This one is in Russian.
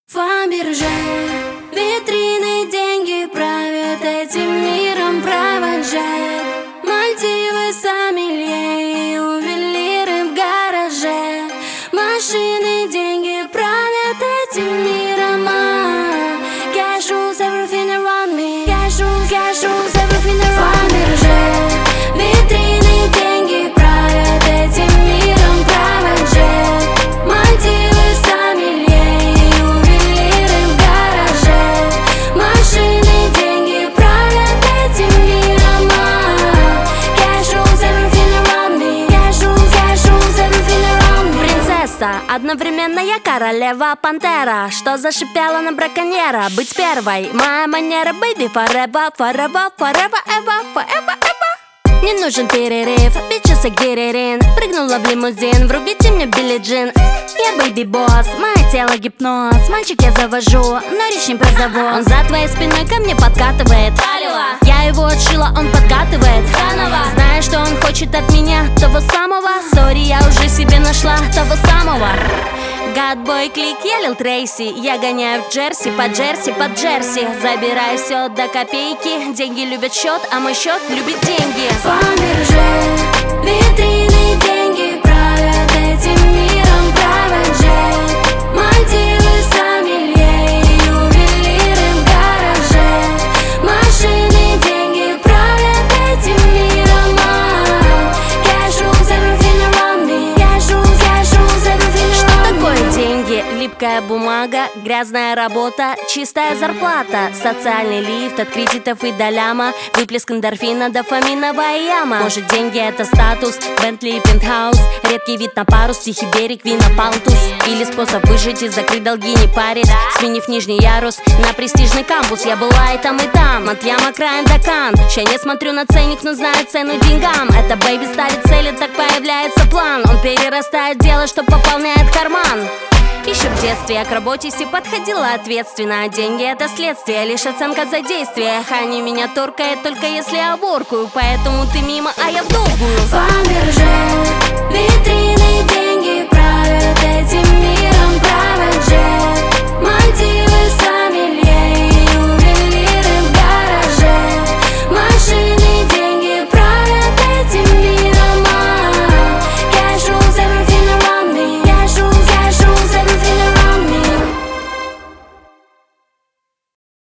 Фаберже, витрины, деньги правят этим миром, провожает Мальдивы, сомелье и ювелиры в гараже. Машины, деньги правят этим миром. Cash rules everything around me. Cash rules everything around me. Фаберже, витрины, деньги правят этим миром, провожает Мальдивы, сомелье и ювелиры в гараже. Машины, деньги правят этим миром. Cash rules everything around me. Cash rules everything around me. Принцесса, одновременно я королева пантера, что зашипела на браконьера. Быть первой, моя манера, baby, forever, forever, forever, ever, forever, ever. Не нужен перерыв, bitches I get it in. Прыгнула в лимузин, врубите мне Билли Джин. Я бэйби-босс, мое тело гипноз. Мальчик я завожу, но речь не про завоз. Он за твоей спиной ко мне подкатывает. Я его отшила, он подкатывает заново. Зная, что он хочет от меня того самого. Сори, я уже себе нашла того самого. Гадбой клик, я Лил Трейси. Я гоняю в Джерси, по Джерси, под Джерси. Забираю все до копейки. Деньги любят счет, а мой счет любит деньги. Фаберже, витрины, деньги правят этим миром, провожает Мальдивы, сомелье и ювелиры в гараже. Машины, деньги правят этим миром. Cash rules everything around me. Cash rules everything Что around me. такое деньги? Липкая бумага, грязная работа, чистая зарплата, социальный лифт от кредитов и до ляма, выплеск эндорфина, дофаминовая яма. Может, деньги это статус, Бентли и пентхаус, редкий вид на парус, тихий берег, вина палтус. Или способ выжить и закрыть долги, не парить, сменив нижний ярус на престижный кампус. Я была и там, от яма краем до Кан. Ща не смотрю на ценник, но знаю цену деньгам. Это бэйби ставит цели, так появляется план. Он перерастает в дело, что пополняет карман. Еще в детстве я к работе все подходила ответственно. А деньги это следствие, лишь оценка за действие. Они меня торкает только если я воркую. Поэтому ты мимо, а я в долгую. Фаберже,